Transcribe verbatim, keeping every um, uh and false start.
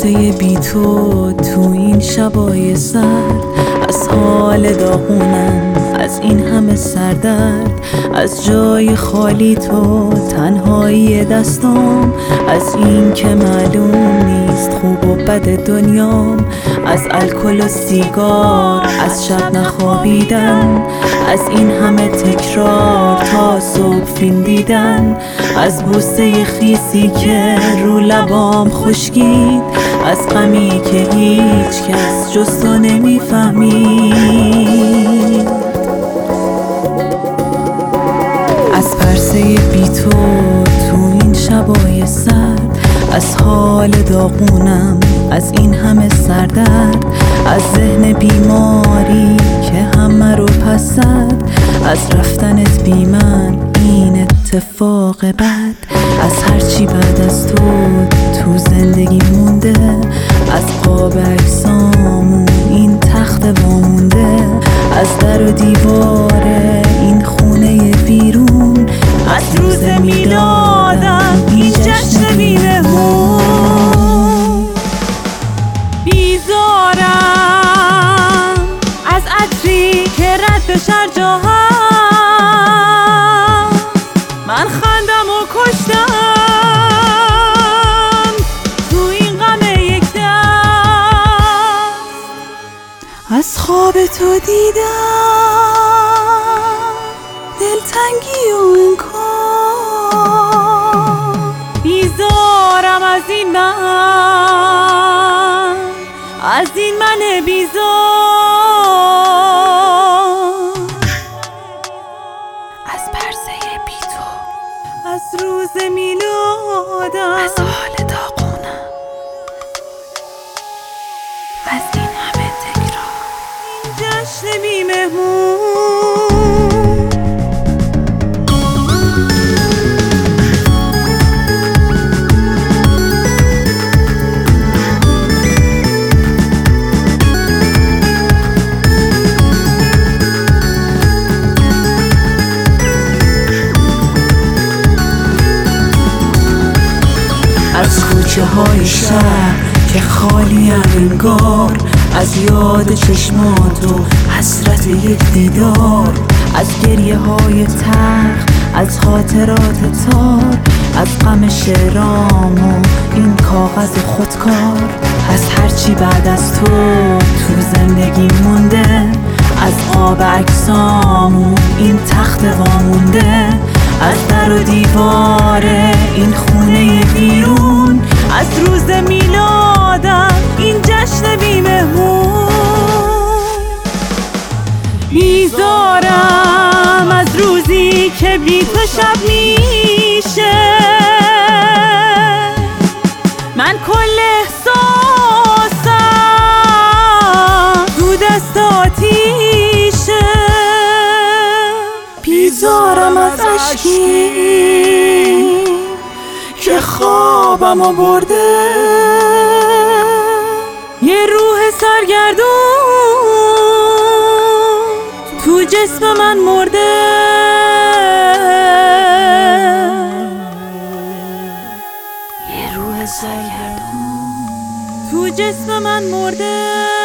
پرسه بی تو تو این شبای سرد، از حال داغونم، از این همه سردرد، از جای خالی تو، تنهایی دستام، از این که معلوم نیست خوب و بد دنیام، از الکل و سیگار، از شب نخوابیدن، از این همه تکرار تا صبح فیلم دیدن، از بوسه خیسی که رو لبام خشکید، از غمی که هیچ کس جز تو نمیفهمید، از پرسه بی تو تو این شبای سرد، از حال داغونم، از این همه سردرد، از ذهن بیماری که همه رو پس زد، از رفتنت بی من این اتفاق بد، از هرچی بعد از تو تو زندگی مونده، از قاب عکسامون این تخت وامونده، از در و دیوار این خونه بیرون، از روز میلادم این جشن بی مهمون. بیزارم از عطری که رد بشر جاهم، من خندم و کشتم تو این غم یک دست، از خواب تو دیدم دلتنگی و این کار. بیزارم از این من، از این من بیزار، از پرسه بی تو، از روز میلادم، از حال داغونم، از این همه تکرار، این جشن بی مهمون. از کوچه های شهر که خالی انگار، از یاد چشمات و حسرت یک دیدار، از گریه های تلخ، از خاطرات تار، از غم شعرام و این کاغذ خودکار، از هرچی بعد از تو تو زندگی مونده، از قاب عکسامون این تخت وامونده، از در و دیوار این خونه بیرون، از روز میلادم این جشن بی مهمون. بیزارم از روزی که بی تو شب میشه، من کل احساسم رو دست آتیشه. بیزارم از عشقی که خوابمو برده، یه روح سرگردون تو جسم من مرده، یه روح سرگردون تو جسم من مرده.